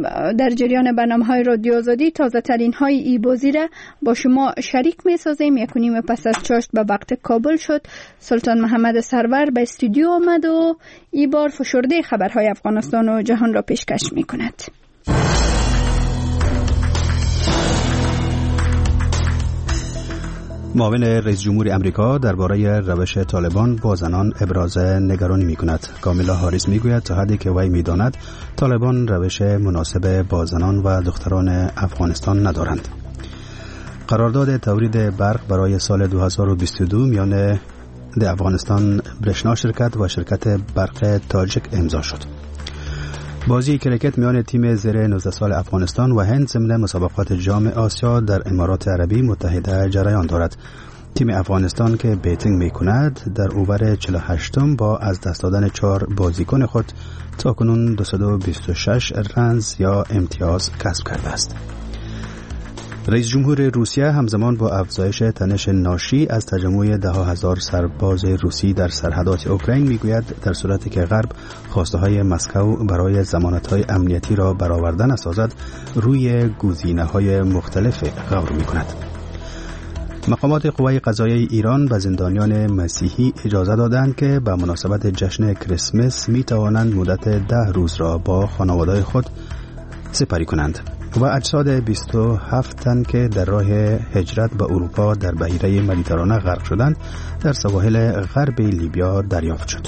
در جریان برنامه‌های رادیو آزادی تازه ترین های ای بازی را با شما شریک می‌سازیم. 1:30 پس از چاشت به وقت کابل شد. سلطان محمد سرور به استودیو آمد و این بار فشرده خبرهای افغانستان و جهان را پیشکش می‌کند. معاون رئیس جمهور امریکا درباره روش طالبان با زنان ابراز نگرانی می‌کند. کامیلا هاریس می‌گوید تا حدی که وی می‌داند طالبان روش مناسب با زنان و دختران افغانستان ندارند. قرارداد تولید برق برای سال 2022 میان افغانستان برشنا شرکت و شرکت برق تاجیک امضا شد. بازی کرکت میان تیم زیر 19 سال افغانستان و هند ضمن مسابقات جام آسیا در امارات عربی متحده جریان دارد. تیم افغانستان که بیتینگ میکند در اوور 48م با از دست دادن 4 بازیکن خود تاکنون 226 رنز یا امتیاز کسب کرده است. رئیس جمهور روسیه همزمان با افزایش تنش ناشی از تجمع 10,000 سرباز روسی در سرحدات اوکراین میگوید در صورتی که غرب خواسته‌های مسکو برای ضمانت‌های امنیتی را برآورده نسازد روی گزینه‌های مختلف غور می‌کند. مقامات قوای قضاییه ایران به زندانیان مسیحی اجازه دادند که به مناسبت جشن کریسمس می‌توانند مدت 10 روز را با خانواده خود سپری کنند و اجساد 27 تن که در راه هجرت به اروپا در بحیره مدیترانه غرق شدند در سواحل غرب لیبیا دریافت شد.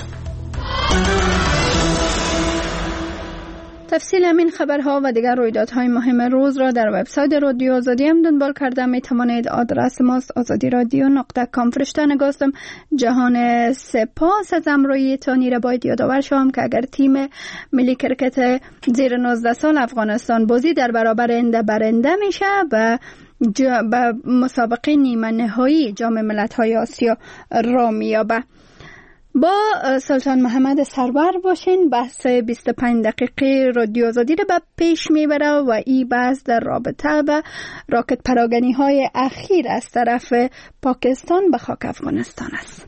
تفصیل همین خبرها و دیگر رویدادهای مهم روز را در وبسایت رادیو آزادی هم دنبال کرده می توانید. آدرس ماست azadiradio.com. فرشته نگاستم جهان سپاس از همراهیتان. را باید یادآور شوم که اگر تیم ملی کرکت زیر 19 سال افغانستان بازی در برابر برنده میشه و به مسابقه نیمه نهایی جام ملت‌های آسیا را میابه. با سلطان محمد سرور باشین. بحث 25 دقیقه رادیو آزادی رو به پیش میبره و این بحث در رابطه به راکت پراگنی های اخیر از طرف پاکستان به خاک افغانستان است.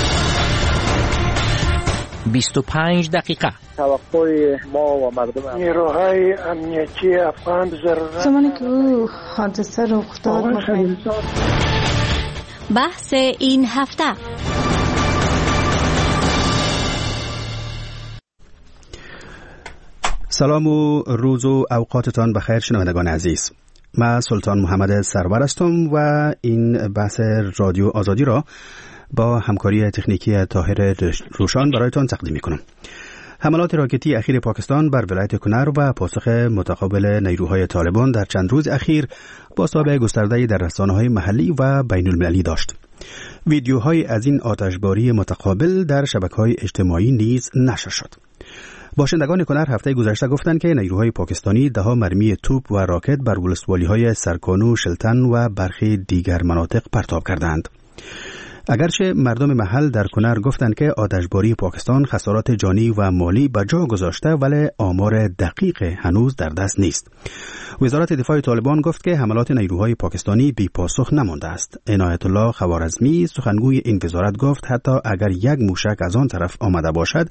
25 دقیقه توقع ما و مردم نیروهای امنیتی افغان ضرورت زمانی که او حادثه رخ داد بحث این هفته. سلام و روز و اوقاتتان بخیر شنوندگان عزیز. من سلطان محمد سرور هستم و این بحث رادیو آزادی را با همکاری تکنیکی طاهر روشان برایتان تقدیم می‌کنم. حملات راکتی اخیر پاکستان بر ولایت کنر و پاسخ متقابل نیروهای طالبان در چند روز اخیر بازتاب گسترده‌ای در رسانه‌های محلی و بین‌المللی داشت. ویدیوهای از این آتشباری متقابل در شبکه‌های اجتماعی نیز نشر شد. باشندگان کنر هفته گذشته گفتند که نیروهای پاکستانی 10 مرمی توپ و راکت بر ولسوالی‌های سرکانو، شلتن و برخی دیگر مناطق پرتاب کردند. اگرچه مردم محل در کنر گفتند که آتشباری پاکستان خسارات جانی و مالی به جا گذاشته ولی آمار دقیق هنوز در دست نیست. وزارت دفاع طالبان گفت که حملات نیروهای پاکستانی بی پاسخ نمانده است. عنایت الله خوارزمی سخنگوی این وزارت گفت حتی اگر یک موشک از آن طرف آمده باشد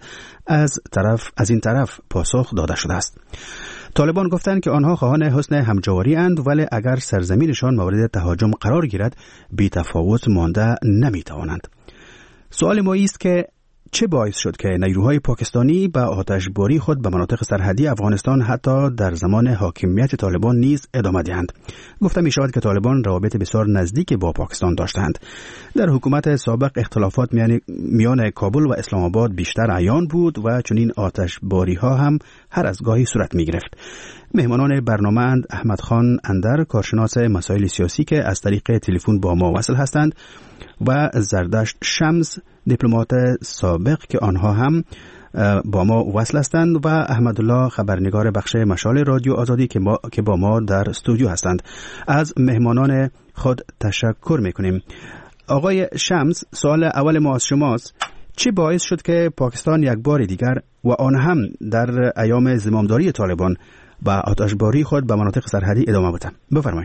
از این طرف پاسخ داده شده است. طالبان گفتند که آنها خواهان حسن همجواری اند ولی اگر سرزمینشان مورد تهاجم قرار گیرد بی تفاوت مانده نمی توانند. سوال ما است که چه باعث شد که نیروهای پاکستانی به آتشباری خود به مناطق سرحدی افغانستان حتی در زمان حاکمیت طالبان نیز ادامه دهند؟ گفته می شود که طالبان روابط بسیار نزدیک با پاکستان داشتند. در حکومت سابق اختلافات میان کابل و اسلام آباد بیشتر عیان بود و چنین آتشباری ها هم هر از گاهی صورت می گرفت. مهمانان برنامه احمد خان اندر، کارشناس مسائل سیاسی که از طریق تلفن با ما وصل هستند، و زردشت شمس، دیپلمات سابق که آنها هم با ما وصل هستند، و احمدالله خبرنگار بخش مشال رادیو آزادی که با ما در استودیو هستند. از مهمانان خود تشکر میکنیم. آقای شمس، سوال اول ما از شماست. چه باعث شد که پاکستان یک بار دیگر و آن هم در ایام زمامداری طالبان با آتشباری خود به مناطق سرحدی ادامه بده؟ بفرمایید.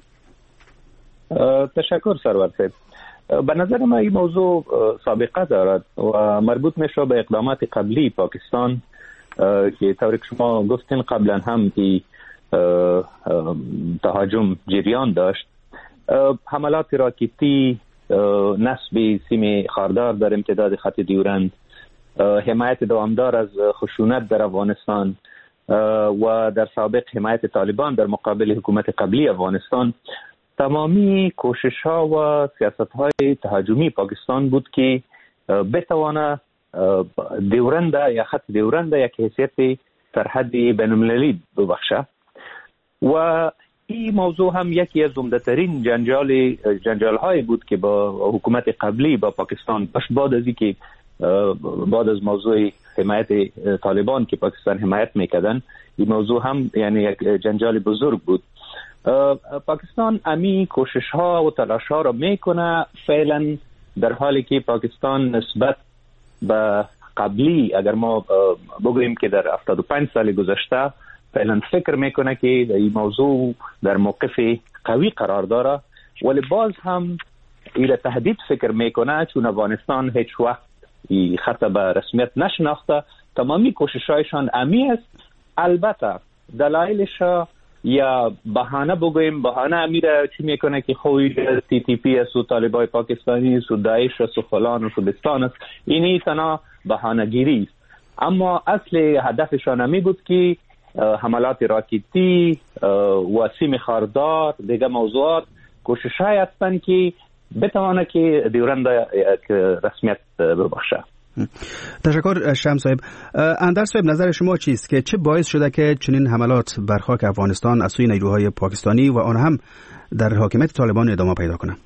تشکر سرور صاحب. به نظر ما این موضوع سابقه دارد و مربوط میشه به اقدامات قبلی پاکستان که طوری که شما گفتین قبلا هم که تهاجم جریان داشت. حملات راکتی، نصب سیم خاردار در امتداد خط دیورند، حمایت دوامدار از خشونت در افغانستان و در سابق حمایت طالبان در مقابل حکومت قبلی افغانستان، تمامی کوشش ها و سیاست های تهاجمی پاکستان بود که بتوانه دیورند یا خط دیورند یک حیثیت سرحدی بین‌المللی ببخشه. و این موضوع هم یکی از عمده‌ترین جنجال های بود که با حکومت قبلی با پاکستان بعد از موضوع حمایت طالبان که پاکستان حمایت میکردن، این موضوع هم یعنی یک جنجال بزرگ بود. پاکستان امی کوشش ها و تلاش ها را میکنه فعلا، در حالی که پاکستان نسبت به قبلی اگر ما بگوییم که در 75 سال گذشته فعلا فکر میکنه که این موضوع در موقف قوی قرار داره، ولی باز هم این تهدید فکر میکنه چون افغانستان هیچ وقت این خط به رسمیت نشناخته. تمامی کوششایشان امی است. البته دلایلش یا بهانه بگوییم، بهانه امیره چی میکنه که خوی TTP است و طالبای پاکستانی است و داعش است و فلان و بستان است، اینی تنها بهانه گیری است. اما اصل هدفشان امی بود که حملات راکتی و سیم خاردار دیگه موضوعات کوشش‌های هستند که بتوانه که دیورند رسمیت ببخشه. تشکر شمس صاحب. اندر صاحب، نظر شما چیست که چه باعث شده که چنین حملات بر خاک افغانستان از سوی نیروهای پاکستانی و آن هم در حاکمیت طالبان ادامه پیدا کنه؟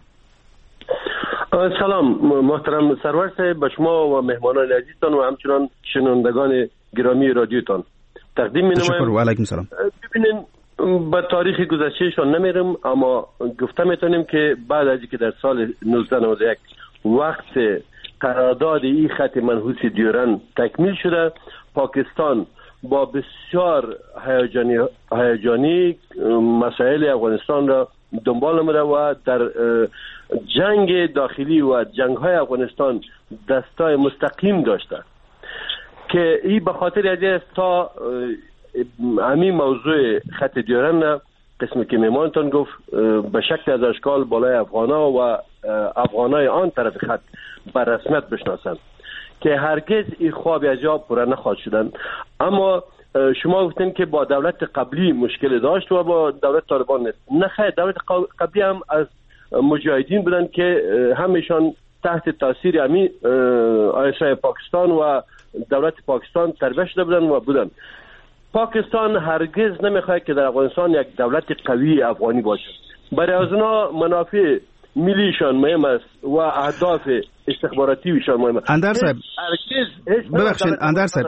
سلام محترم سرور صاحب، به شما و مهمانان عزیزتان و همچنان شنوندگان گرامی رادیوتان تقدیم می‌نمایم. تشکر و علیکم سلام. ببینین به تاریخ گذشتهشان نمیرم، اما گفته میتونیم که بعد از اینکه در سال 1991 وقت قرارداد این خط منحوس دیورند تکمیل شده، پاکستان با بسیار هیجانی مسائل افغانستان را دنبال نموده و در جنگ داخلی و جنگ‌های افغانستان دستای مستقیم داشته که این به خاطر از تا همین موضوع خط دیورند قسمی که میمانتون گفت به شکل از اشکال بالای افغانا و افغانای آن طرف خط بر رسمیت بشناسند که هرگز این خواب از جا پوره نخواهد شدن. اما شما گفتین که با دولت قبلی مشکل داشت و با دولت طالبان نیست. نه خیر، دولت قبلی هم از مجاهدین بودن که همیشان تحت تاثیر همین آیسای پاکستان و دولت پاکستان تربیت شده بودن. پاکستان هرگز نمیخواد که در افغانستان یک دولت قوی افغانی باشه. برای از اونا منافع ملیشان مهم است و اهداف استخباراتیشان مهم است. اندر صاحب ببخشید، اندر صاحب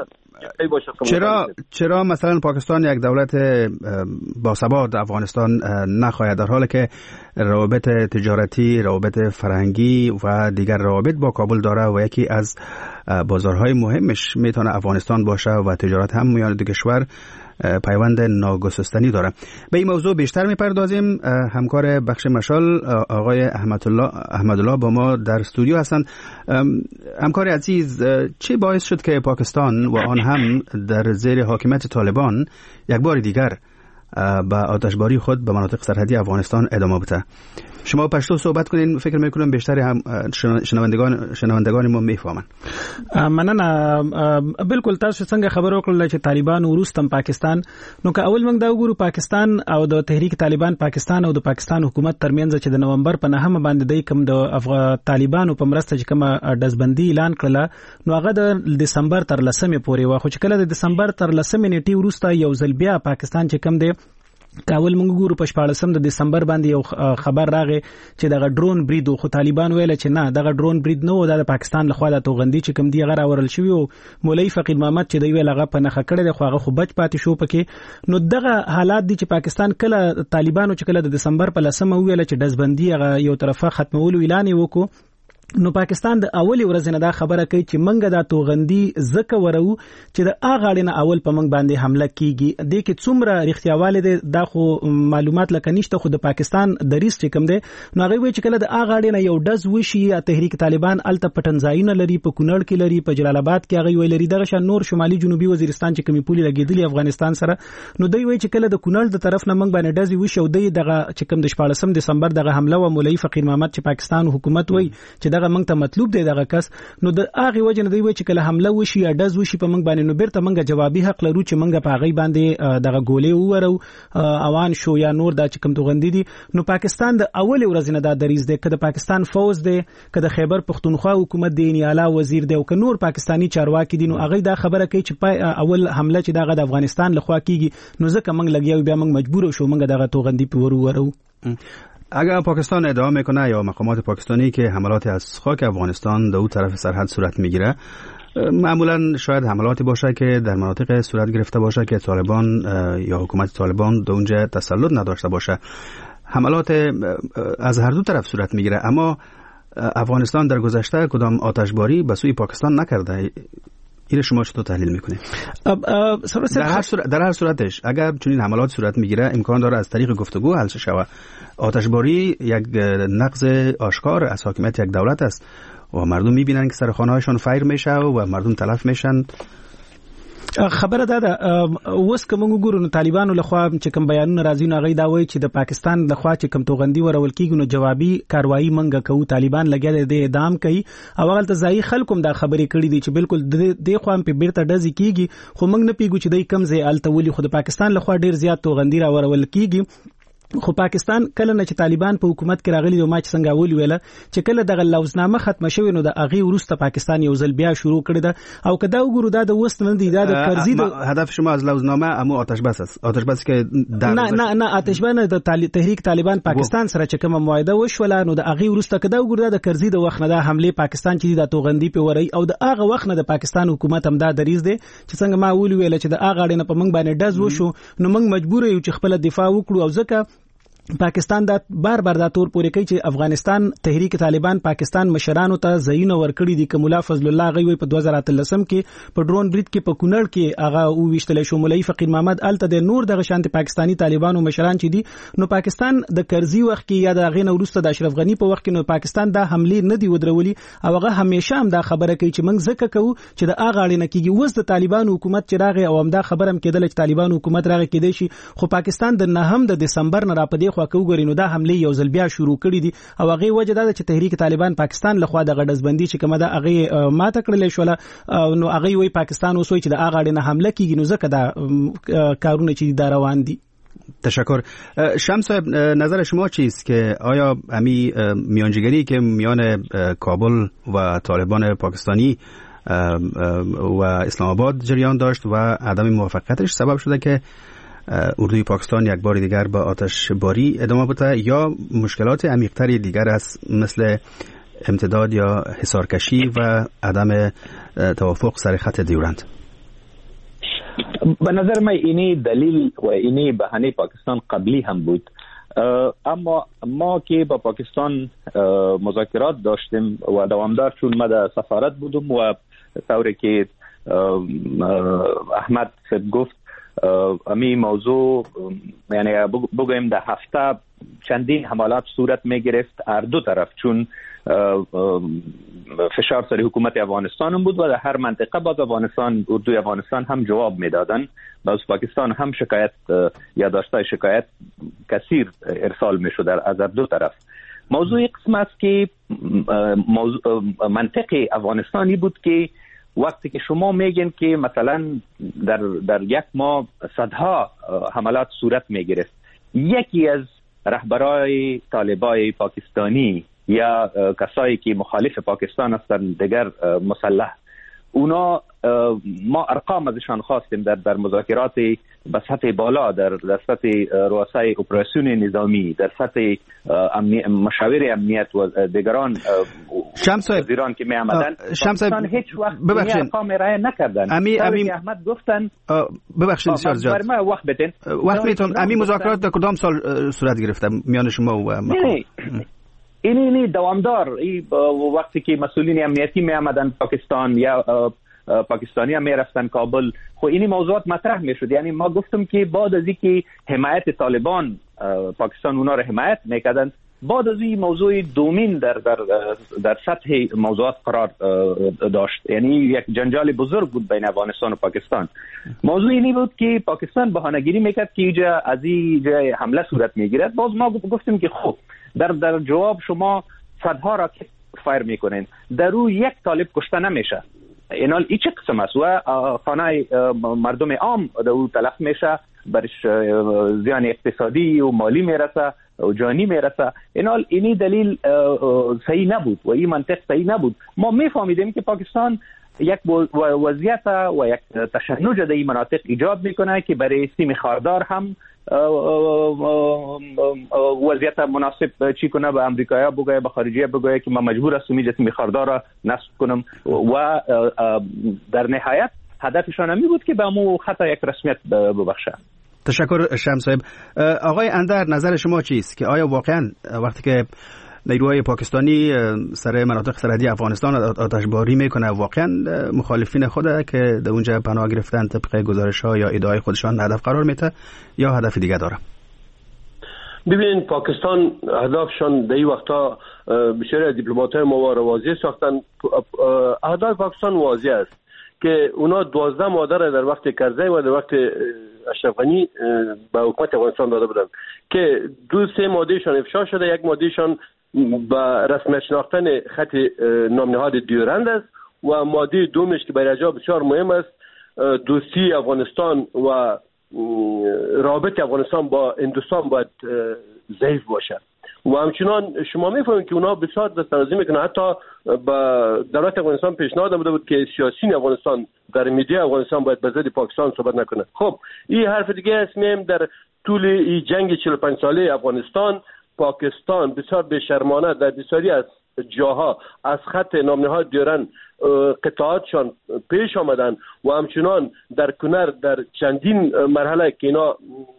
چرا مثلا پاکستان یک دولت باثبات افغانستان نخواهد، در حالی که روابط تجارتی، روابط فرهنگی و دیگر روابط با کابل داره و یکی از بازارهای مهمش میتونه افغانستان باشه و تجارت هم میان دو کشور پیوند ناگسستنی داره. به این موضوع بیشتر میپردازیم. همکار بخش مشال آقای احمدالله با ما در استودیو هستند. همکار عزیز، چه باعث شد که پاکستان و آن هم در زیر حاکمیت طالبان یک بار دیگر به آتشباری خود به مناطق سرحدی افغانستان ادامه بده؟ شما پشتو صحبت کنین، فکر میکنم بیشتر هم شنوندگان ما میفهمن. مننه. بالکل تاسو څنګه خبر وکړل چې طالبان وروستم پاکستان، نو که اول موږ دا وګورو پاکستان او د تحریک طالبان پاکستان او د پاکستان حکومت ترمنځ چې د نومبر په 9 باندې د کوم د طالبانو په مرسته چې کومه دزبندي اعلان کړله، نو هغه د دسمبر تر 10 پورې و، خو چې کله د دسمبر تر 10 نیټې وروسته یو ځل بیا پاکستان چې کوم دی کاول موږ ګورو په 14 د دسمبر باندې یو خبر راغی چې دغه ډرون برید خو طالبان ویل چې نه دغه ډرون برید نه و، د پاکستان لخوا د توغندي چې کوم دی غره ورل شوی او مولوی فقید محمد چې دی ویل هغه په نخښه کړی دی خو هغه خو بچ پاتې شو پکې. نو دغه حالات دي چې پاکستان کله طالبانو چې کله د دسمبر په 10 ویل چې دزبندي هغه یو طرفه ختمولو اعلان وکړو، نو پاکستان د اولی ورځ نه دا خبره کوي چې منګه دا توغندي زکه ورو چې د اغاړې نه اول په منګ باندې حمله کیږي د کې څومره رښتیاواله ده خو معلومات لکه نشته خو د پاکستان د ریس چې کوم ده نو هغه وی چې کله د اغاړې نه یو ډز وشي یا تحریک طالبان الته پټنځای نه لري په کونړ کې لري په جلال آباد کې هغه وی لري دغه شان نور شمالي جنوبي وزیرستان چې کمی پولي لګیدلی افغانستان سره نو دوی وی چې کله د کونړ د طرف نه منګ باندې ډز وشي او دغه چې کوم د 14 دسمبر دغه حمله و مولوی فقیر محمد چې پاکستان حکومت وی چې دغه منګ ته مطلوب دی دغه کس نو د هغه وجه نه دی چې کله حمله وشي یا ډز وشي په منګ باندې نو بیرته منګه جوابي حق لرو چې منګه په هغه باندې دغه ګولې وورو اوان شو یا نور دا چې کوم توغندي دي نو پاکستان د اول ورځ نه دا دریز دی کله پاکستان فوز دی کله خیبر پختونخوا حکومت دی نه اعلی وزیر دی او ک نور پاکستانی چارواکي دي نو هغه دا خبره کوي چې اول حمله چې دغه د افغانستان لخوا کیږي نو ځکه منګ لګیاو بیا منګ مجبور شو منګه دغه توغندي په ورو اگر پاکستان ادعا میکنه یا مقامات پاکستانی که حملات از خاک افغانستان در اون طرف سرحد صورت میگیره معمولا شاید حملاتی باشه که در مناطق صورت گرفته باشه که طالبان یا حکومت طالبان در اونجا تسلط نداشته باشه حملات از هر دو طرف صورت میگیره اما افغانستان در گذشته کدام آتشباری به سوی پاکستان نکرده این شما چطور تحلیل میکنید؟ در هر صورتش اگر چنین حملات صورت میگیره امکان داره از طریق گفتگو حل شود. آتشباری یک نقض آشکار از حاکمیت یک دولت است و مردم میبینن که سر خانه‌هاشون فایر میشه و مردم تلف میشن. خبره ده اوس کوم وګورو طالبانو لخوا چې کوم بیانونه راځي نو غي دا وایي چې د پاکستان لخوا چې کوم توغندي ورول کیږي نو جوابي کاروایی منګه کوي طالبان لګیا دي اعدام کوي او هغه ته ځای خلکو دا خبرې کړې دي چې بالکل د خوام په بیرته ډزې کیږي خو موږ نه پیګو چې د کم ځای الته ولي خو د پاکستان لخوا ډیر زیات توغندي را ورول کیږي خو پاکستان کله نه چې طالبان په حکومت کې راغلي او ما چې څنګه اول ویله چې کله دغه لوزنامه ختمه شوې نو د اغي ورسته پاکستان یو ځل بیا شروع کړی ده او کدا وګورو دا د وست نه دی دا د کرزي هدف شما از لوزنامه امو آتش بس است آتش بس که نه آتش بس د تحریک طالبان پاکستان سره چې کوم معاهده وشوله نو د اغي ورسته کدا وګورو د کرزي د وخت نه د حمله پاکستان چې د توغندي په وری او د اغه وخت نه د پاکستان حکومت هم دا دریز دی چې څنګه ما اول ویله چې د اغه اړینه په منګ باندې ډز وشو نو منګ مجبور یو چې خپل دفاع وکړو او ځکه پاکستان دا بار دا تور پورې کوي چې افغانستان تحریک طالبان پاکستان مشرانو ته زینو ورکړي دي کوملا فضل الله غوي په 2013 کې په ډرون برید کې په کونړ کې هغه او وشتل شو مولوی فقیر محمد الته د نور دغه شانتي پاکستانی طالبانو مشران چې دي نو پاکستان د کرزي وخت کې یا د غین ورسته د اشرف غنی په وخت کې نو پاکستان دا حمله نه دی ودرولي او هغه همیشه هم دا خبره کوي چې موږ زکه کوو چې د اغه اړینه کېږي وس د طالبانو حکومت چې راغی او هم دا خبره هم کېدل چې طالبانو حکومت راغی کېدی شي خو پاکستان د 9 دسمبر نه را پدې خو کوګوري نو دا حمله یو ځل بیا شروع کړې دي او هغه وجه دا چې تحریک طالبان پاکستان لخوا د غډزبندي چې کومه دا هغه ماته کړلې شو نو هغه وی پاکستان اوس وی چې د هغه اړینه حمله کیږي نو ځکه دا کارونه چې دا روان دي. تشکر. شمس صاحب نظر شما چیست که آیا امی میانجیگری که میان کابل و طالبان پاکستانی و اسلام آباد جریان داشت و عدم موافقتش سبب شده که اردوی پاکستان یک بار دیگر با آتش باری ادامه بده یا مشکلات عمیق‌تری دیگر است مثل امتداد یا حصارکشی و عدم توافق سر خط دیورند؟ به نظر من اینی دلیل و اینی بهانه پاکستان قبلی هم بود اما ما که با پاکستان مذاکرات داشتیم و دوامدار چون ما در سفارت بودم و طوری که احمد صاحب گفت امی موضوع یعنی بگویم در هفته چندین حملات صورت می گرفت هر دو طرف چون فشار سر حکومت افغانستان بود و در هر منطقه باز اردوی افغانستان هم جواب می دادن باز پاکستان هم شکایت یا داشته شکایت کثیر ارسال می شد از هر دو طرف. موضوع قسم است که منطق افغانستانی بود که وقتی که شما میگین که مثلا در یک ماه صدها حملات صورت میگرفت یکی از رهبرای طالبای پاکستانی یا کسایی که مخالف پاکستان هستند دیگر مسلح اونا ما ارقام ازشان خواستیم در مذاکرات به سطح بالا در سطح رؤسای اپراسیون نظامی در سطح مشاور امنیت و دیگران وزیران که می آمدن پاکستان هیچ وقت ارقام ارائه نکردن. امی احمد گفتن ببخشید بسیار زیاد وقت بدین وقت میتون امی مذاکرات در کدام سال صورت گرفته میان شما و نه اینی دوامدار وقتی که مسئولین امنیتی می آمدن پاکستان یا پاکستانی هم می رفتن کابل، خب این موضوعات مطرح می شد. یعنی ما گفتم که بعد از اینکه حمایت طالبان پاکستان اونا رو حمایت میکردن، بعد از این موضوع دومین در سطح موضوعات قرار داشت. یعنی یک جنجال بزرگ بود بین افغانستان و پاکستان. موضوع اینی بود که پاکستان بهانه‌گیری میکرد که اینجا از این جای حمله صورت میگیرد. باز ما گفتیم که خب در جواب شما صدها راکت فایر میکنین، در روی یک طالب کشته نمیشه. اینال این چه قسم است؟ و خانه مردم عام در او تلف میشه، برش زیان اقتصادی و مالی میرسه و جانی میرسه. اینال اینی دلیل صحیح نبود و این منطق صحیح نبود. ما میفهمیدیم که پاکستان یک وضعیت و یک تشنج در این مناطق ایجاد میکنه که برای سیم خاردار هم وضعیت مناسب چی کنه، به امریکایی بگویه، به خارجی بگویه که ما مجبور هستم اینجا سیم خاردار را نصب کنم و در نهایت هدفشان همی بود که به امو خطا یک رسمیت ببخشه. تشکر شمس صاحب. آقای اندر، نظر شما چیست که آیا واقعا وقتی که نیروهای پاکستانی سر مناطق سرحدی افغانستان آتشباری میکنه واقعا مخالفین خود که در اونجا پناه گرفتن طبق گزارش‌ها یا ادعای خودشان هدف قرار میده یا هدف دیگه داره؟ ببینید پاکستان اهدافشان در این وقتا بسیاری دیپلمات‌های ما را واضح ساختن. اهداف پاکستان واضح است که اونا 12 ماده را در وقت کرزی و در وقت اشرف غنی به حکومت افغانستان داده بودند که 2-3 مادهشان افشا شده. یک مادهشان با رسمیت شناختن خط نامنهاد دیورند است و ماده دومش که برای جا بسیار مهم است دوستی افغانستان و رابط افغانستان با هندوستان باید ضعیف باشد. و همچنان شما میفهمید که اونا بسیار دستاندازی میکنن. حتی با دولت افغانستان پیشنهاد داده بود که سیاسیون افغانستان در میدیا افغانستان باید به ضد پاکستان صحبت نکنه. خب این حرف دیگه است. میم در طول این جنگ 45 ساله افغانستان پاکستان بسیار بی‌شرمانه در بسیاری از جاها از خط نامنهاد دیورند قطعاتشان پیش آمدن و همچنان در کنر در چندین مرحله که اینا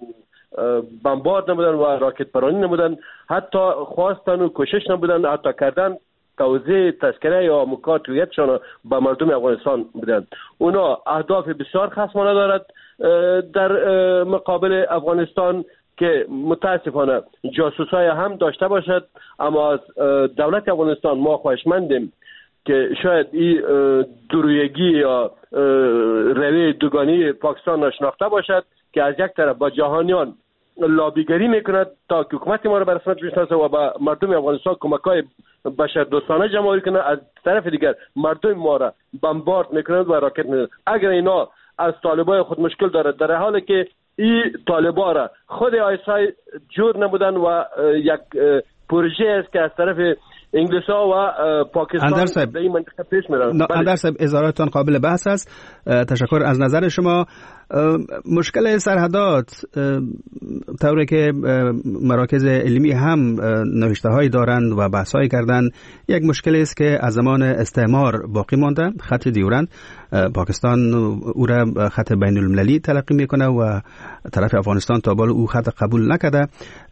بمبارد نبودن و راکت پرانی نبودن، حتی خواستن و کوشش نبودن حتی کردن توزیع تذکره یا مکات هویتشان به مردم افغانستان بدن. اونا اهداف بسیار خصمانه دارد در مقابل افغانستان که متاسفانه جاسوسای هم داشته باشد. اما از دولت افغانستان ما خواهشمندیم که شاید این درویگی یا روی دوگانی پاکستان نشناخته باشد که از یک طرف با جهانیان لابیگری میکند تا که حکومت ما را به رسمیت بشناسه و با مردم افغانستان کمک‌های بشردوستانه جمع کنند، از طرف دیگر مردم ما را بمبارد میکنند و راکت میزنند. اگر اینا از طالبای خود مشکل دارد، در حالی که این طالبا را خود آیسای جور نبودن و یک پروژه است که از طرف انگلیس‌ها و پاکستان در این منطقه پیش میرن. اندر صاحب اظهاراتتان قابل بحث است. تشکر از نظر شما. مشکل سرحدات طوری که مراکز علمی هم نوشته‌هایی دارند و بحث‌هایی کردند، یک مشکلی است که از زمان استعمار باقی مانده. خط دیورند پاکستان او را خط بین المللی تلقی میکنه و طرف افغانستان تا بالا او خط قبول نکرده.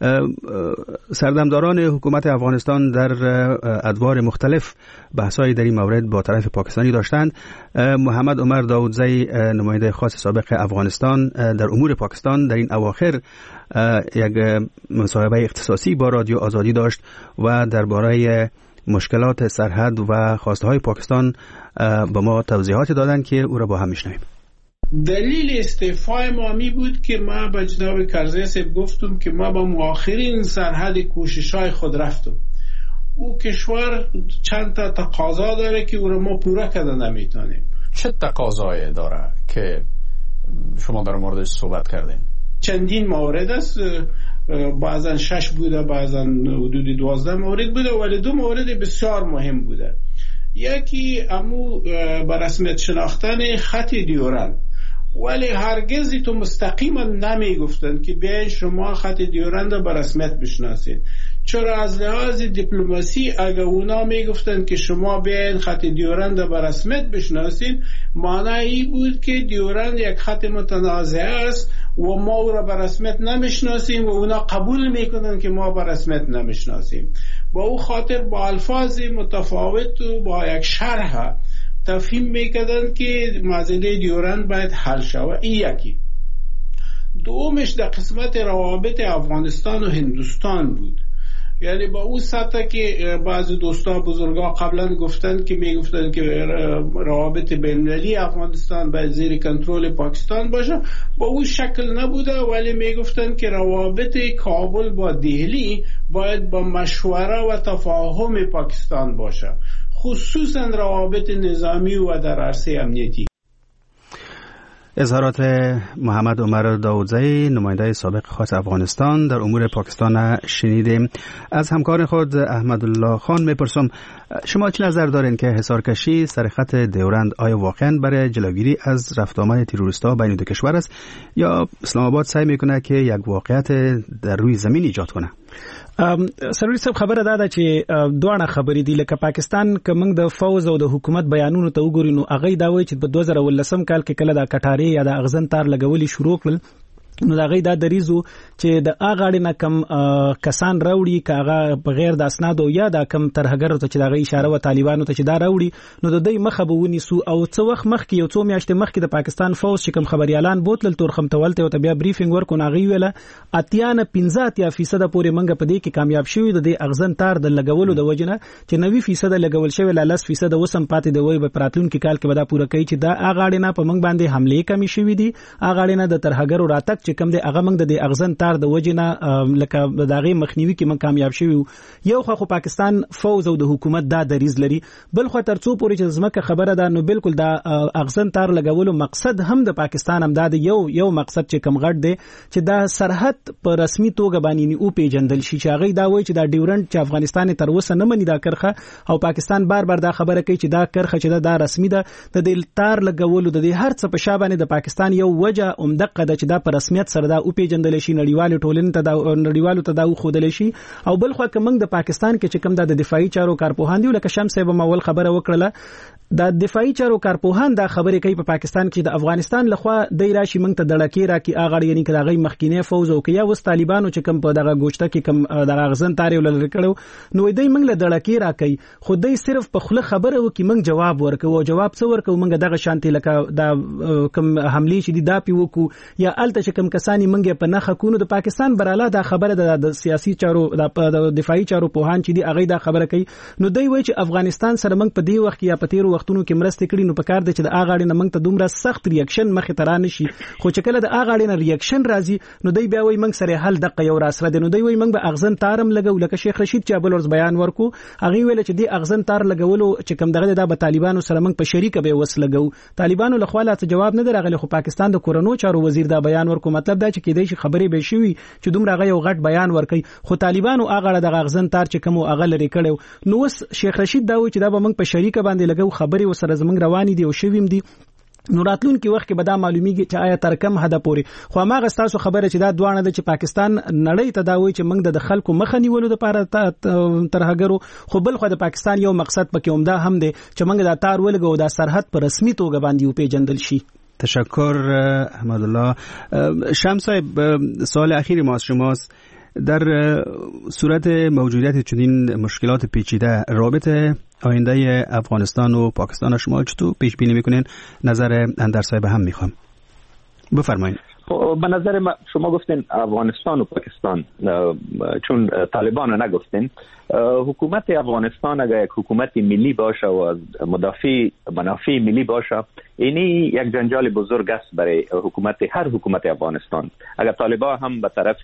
سردمداران حکومت افغانستان در ادوار مختلف بحث‌هایی در این مورد با طرف پاکستانی داشتند. محمد عمر داودزی نماینده خاص سابق افغانستان در امور پاکستان در این اواخر یک مصاحبه اختصاصی با رادیو آزادی داشت و درباره مشکلات سرحد و خواسته‌های پاکستان با ما توضیحات دادن که او را با هم میشنویم. دلیل استعفای ما می بود که ما به جناب کرزی صاحب گفتم که ما با مؤخرین سرحد کوشش‌های خود رفتم. او کشور چند تا تقاضا داره که او را ما پورا کردن نمیتونیم. چه تقاضایی داره که شما در موردش صحبت کردین؟ چندین مورد است، بعضا 6 بوده، بعضا حدود 12 مورد بوده، ولی 2 مورد بسیار مهم بوده. یکی امو به رسمیت شناختن خط دیورند، ولی هرگز تو مستقیما نمی گفتن که بیاین شما خط دیورند را به رسمیت بشناسید، چرا از لحاظ دیپلماسی اگر اونا میگفتن که شما بیاین خط دیورند را به رسمیت بشناسین، معنی بود که دیورند یک خط متنازع است و ما او را به رسمیت نمیشناسیم و اونا قبول میکنن که ما به رسمیت نمیشناسیم. با او خاطر با الفاظ متفاوت و با یک شرح تفهیم میکردن که مسئله دیورند باید حل شود. این یکی. دومش در قسمت روابط افغانستان و هندوستان بود. یعنی با اون سطح که بعضی دوستا بزرگا قبلا گفتن که میگفتن که روابط بین‌المللی افغانستان باید زیر کنترل پاکستان باشه، با اون شکل نبوده، ولی میگفتن که روابط کابل با دهلی باید با مشوره و تفاهم پاکستان باشه، خصوصا روابط نظامی و در عرصه امنیتی. اظهارات محمد عمر داودزئی، نماینده سابق خاص افغانستان در امور پاکستان شنیدیم. از همکار خود احمدالله خان میپرسم شما چه نظر دارین که حصارکشی سر خط دیورند آیا واقعا برای جلوگیری از رفت آمد تروریست‌ها بین دو کشور است یا اسلام آباد سعی میکنه که یک واقعیت در روی زمین ایجاد کنه؟ سروری صاحب خبره ده چې دوه خبرې دي، لکه پاکستان که موږ د فوز او د حکومت بیانونو ته وګورو نو هغه دا وایي چې په 2018 کال کې کله د کټاری یا د اغزن تار لګولي شروع کړل نو دا غي دا دریزو چې د اغاړې نه کم کسان راوړي کاغه بغیر د اسناد او یا د کم ترهګر ته چې دا غي اشاره و طالبانو ته چې دا راوړي نو د دې مخه به ونیسو. او څو وخت مخکې یو څو میاشتې مخکې د پاکستان فوج چې کم خبريالان بوتل تورخم تولته او بیا بریفینګ ورکو ناغي ویله 85% پورې منګه په دې کې کامیاب شوی د اغزن تار د لګولو د وجنه چې 90% لګول شوی ل 10% وسم پاتې دی وای په پراتلون کې کال کې به دا پوره کوي چې دا اغاړې نه په منګ باندې حمله کمی شوی دي، اغاړې نه د ترهګر او راتک چې کم دی هغه موږ د اغزن تار د وجنه لکه دغه مخنیوي کې موږ کامیاب شوی. یو خو پاکستان فوز او د حکومت دا دریز لري، بل خو ترڅو پورې چې زمکه خبره ده نو بالکل دا اغزن تار لګولو مقصد هم د پاکستان هم دا یو مقصد چې کم غټ دی چې دا سرحد په رسمي توګه باندې او پیجندل شي چې هغه دا وایي چې دا ډیورنډ چې افغانستان تر اوسه نه مني دا کرخه او پاکستان بار بار دا خبره کوي چې دا کرخه چې دا رسمي ده د دې تار لګولو د دې هر څه په شابهنه د پاکستان یو وجه عمدقه ده چې دا په رسمیت سره دا او پیجندل شي، نړیوال ټولنې ته دا نړیوالو ته دا خودل شي. او بل خو کوم د پاکستان کې چې کوم د دفاعي چارو کارپوهان دی لکه شمس صاحب مول خبره وکړه د دفاعي چارو کارپوهان دا خبره کوي په پاکستان کې د افغانستان لخوا د راشي موږ ته دړکی را کی اغړ یعنی کدا غي مخکینه فوز او کیا وس طالبانو چې کوم په دغه گوشته کې کوم دغه غزن تاریو لری کړو نو دوی موږ له دړکی را کوي خو دوی صرف په خله خبره وکي موږ جواب ورکو او جواب څو ورکو موږ دغه شانتي لکه دا کوم حمله شې دی دا پی وکو یا الته چې کوم کسانی موږ په نخه کونو د پاکستان براله دا خبره د سیاسي چارو د دفاعي چارو پوهان چې دی هغه دا خبره کوي نو دوی وایي چې افغانستان سره موږ په دې وخت یا په تیر وختونو کې مرسته کړي نو په کار د چې د اغاړې نه موږ ته دومره سخت ریاکشن مخې ته را نشي، خو چې کله د اغاړې نه ریاکشن راځي نو دوی بیا وایي موږ سره حل دقه یو راسره دی نو دوی وایي موږ به اغزن تارم لګو لکه شیخ رشید چې بل ورځ بیان ورکو هغه ویل چې دی اغزن تار لګولو چې کوم دغه د طالبانو سره موږ په شریکه به وس لګو. طالبانو له خوا لا جواب نه درغلی خو پاکستان د کورونو چارو وزیر دا بیان ورکو مطلب دا چې کېدای شي خبرې به شي چې دومره غي یو غټ بیان ورکي خو طالبانو اغاړه د اغزن تار چې کوم اغه لري کړو نو شیخ رشید دا وایي چې دا به موږ په شریکه باندې لګو خبرې وسره زمنګ رواني دي او شویم دي نو راتلون کې وخت کې به دا معلومیږي چې آیا تر کم حد پورې خو ماغه تاسو خبره چې دا دوانه د چې پاکستان نړۍ ته دا وایي چې موږ د خلکو مخه نیولو لپاره ترهګرو خو بل خو د پاکستان یو مقصد پکې عمده هم دی چې موږ دا تار ولګو دا سرحد پر رسمي توګه باندې او پیجندل شي. تشکر احمدالله. شمس صاحب سوال اخیر ما از شماست، در صورت موجودیت چنین مشکلات پیچیده رابطه آینده افغانستان و پاکستان شما چطور پیش بینی میکنین؟ نظر اندر صاحب هم میخوام بفرمایید. به نظر شما گفتین افغانستان و پاکستان چون طالبان رو نگفتین، حکومت افغانستان اگر یک حکومت ملی باشه و از منافع ملی باشه اینی یک جنجال بزرگ است برای هر حکومت افغانستان. اگر طالبان هم به طرف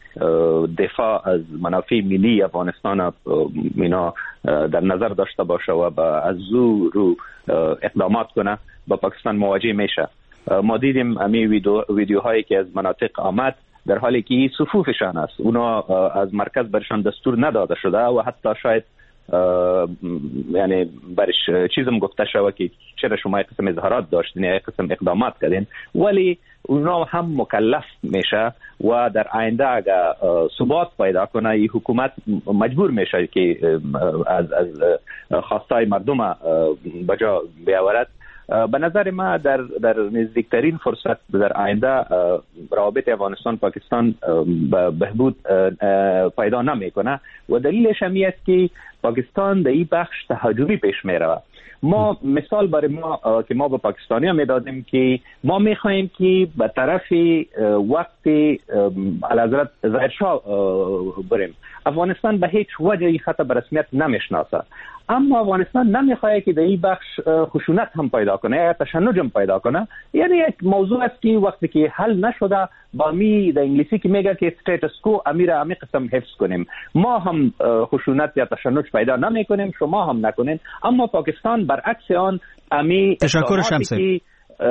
دفاع از منافع ملی افغانستان مینا در نظر داشته باشه و از رو اقدامات کنه با پاکستان مواجه میشه. ما دیدیم همین ویدیوهایی که از مناطق آمد در حالی که صفوفشان است اونا از مرکز برشان دستور نداده شده و حتی شاید یعنی برش چیزم گفته شود که چرا شما یک قسم اظهارات داشتین یا یک قسم اقدامات کردین، ولی اونا هم مکلف میشه و در آینده اگر ثبات پیدا کنه این حکومت مجبور میشه که از خواستای مردم بجا بیاورد. به نظر ما در نزدیکترین فرصت در آینده روابط افغانستان پاکستان بهبود پیدا نمیکنه و دلیلش هم است که پاکستان در این بخش تهاجمی پیش میره. ما مثال برای ما که ما به پاکستانی ها میدادیم که ما میخواهیم که به طرف وقت علیحضرت ظاهرشاه بریم. افغانستان به هیچ وجه این خط به رسمیت نمیشناسه، اما افغانستان نمیخواد که در این بخش خشونت هم پیدا کنه یا تشنج هم پیدا کنه. یعنی یک موضوع است که وقتی که حل نشده با می در انگلیسی که میگه که استیتس کو امیر امی قسم حفظ کنیم، ما هم خشونت یا تشنج پیدا نمی کنیم، شما هم نکنین. اما پاکستان برعکس آن امی تشکر شمسی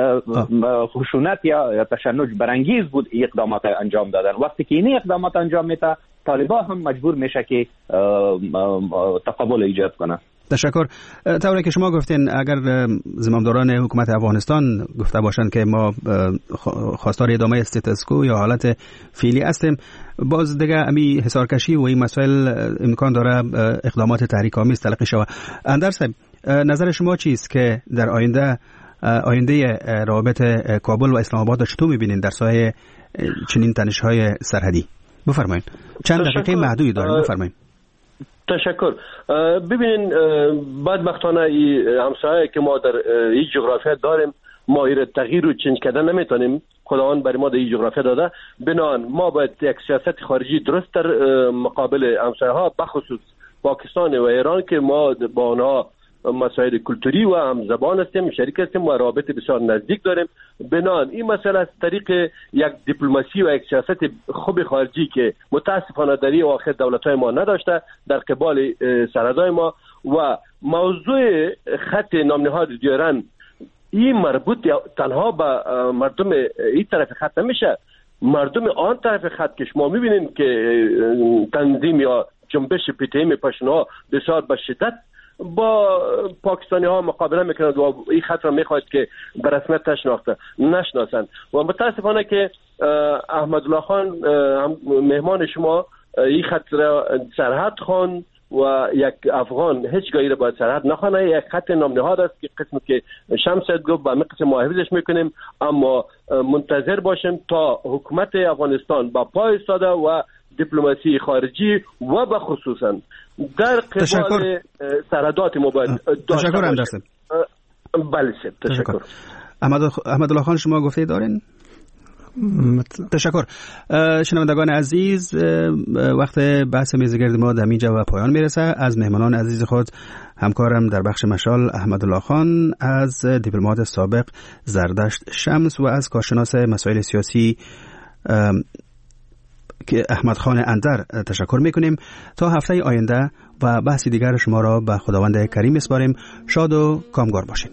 خشونت یا تشنج برانگیز بود اقدامات انجام دادن. وقتی که این اقدامات انجام میده طالبان هم مجبور میشه که تقابل ایجاد کنه. تشکر. طوری که شما گفتین اگر زمامداران حکومت افغانستان گفته باشند که ما خواستار ادامه استیتس کو یا حالت فعلی هستیم، باز دیگه امی حصارکشی و این مسائل امکان داره اقدامات تحریک آمیز تلقی شود. اندر صاحب نظر شما چیست که در آینده روابط کابل و اسلام آباد چطور می‌بینید در سایه چنین تنش‌های سرحدی؟ بفرمایید. چند دقیقه محدودی داریم، بفرمایید. تشکر. ببینین بدبختانه همسایه که ما در این جغرافیا داریم ما این تغییر و چنج کردن نمیتونیم. خداوند برای ما در این جغرافیا داده، بنابراین ما باید یک سیاست خارجی درست در مقابل همسایه ها بخصوص پاکستان و ایران که ما با آنها مسائل کلتوری و هم زبان هستیم، شریک هستیم و روابط بسیار نزدیک داریم. بنابراین این مسئله از طریق یک دیپلماسی و یک سیاست خوب خارجی که متاسفانه در این آخر دولت‌های ما نداشته در قبال سرحدهای ما و موضوع خط نامنهاد دیارن این مربوط تنها به مردم این طرف خط نمیشه. مردم آن طرف خط که شما میبینید که تنظیم یا جنبش PTM پشتونها بسیار به شدت با پاکستانی ها مقابله میکنند و این خط را میخواهد که به رسمیت نشناسند و متاسفانه که احمدالله خان مهمان شما این خط را سرحد خواند و یک افغان هیچ گاهی را باید سرحد نخوانه. یک خط نامنهاد است که قسم که شمس گفت به قسم ما حفظش میکنیم، اما منتظر باشیم تا حکومت افغانستان با پای ایستاده و دیپلماسی خارجی و به خصوصا در قبال سرحدات ما باید تشکر اندرسن. بله تشکر. احمدالله خان شما گفته دارین؟ تشکر. شنوندگان عزیز، وقت بحث میزگرد ما در اینجا و پایان میرسه. از مهمانان عزیز خود همکارم در بخش مشال احمدالله خان، از دیپلمات سابق زردشت شمس و از کارشناس مسائل سیاسی که احمد خان اندر تشکر میکنیم. تا هفته آینده و بحثی دیگر شما را به خداوند کریم میسپاریم. شاد و کامگار باشید.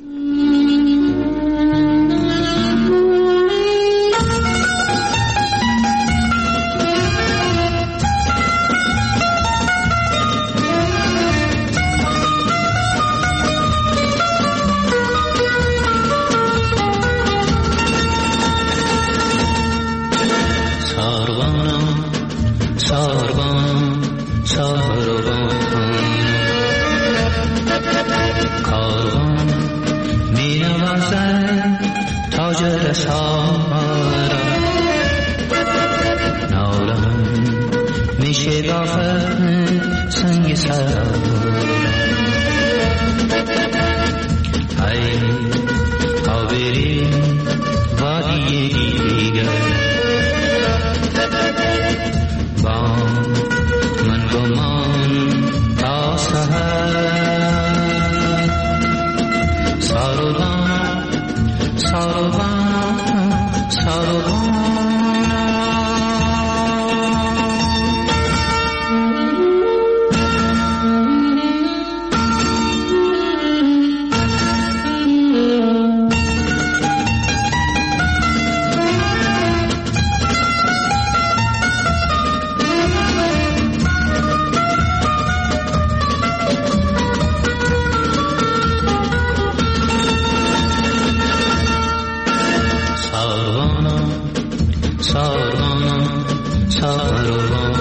کاروان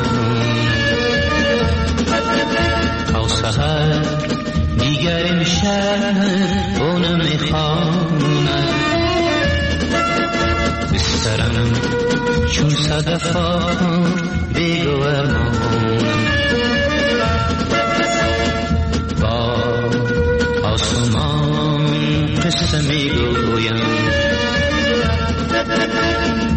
تا سحر دیگر امشب اونو میخوانم بسترم چون صدفار بگو امانم با آسمان قصه میگویم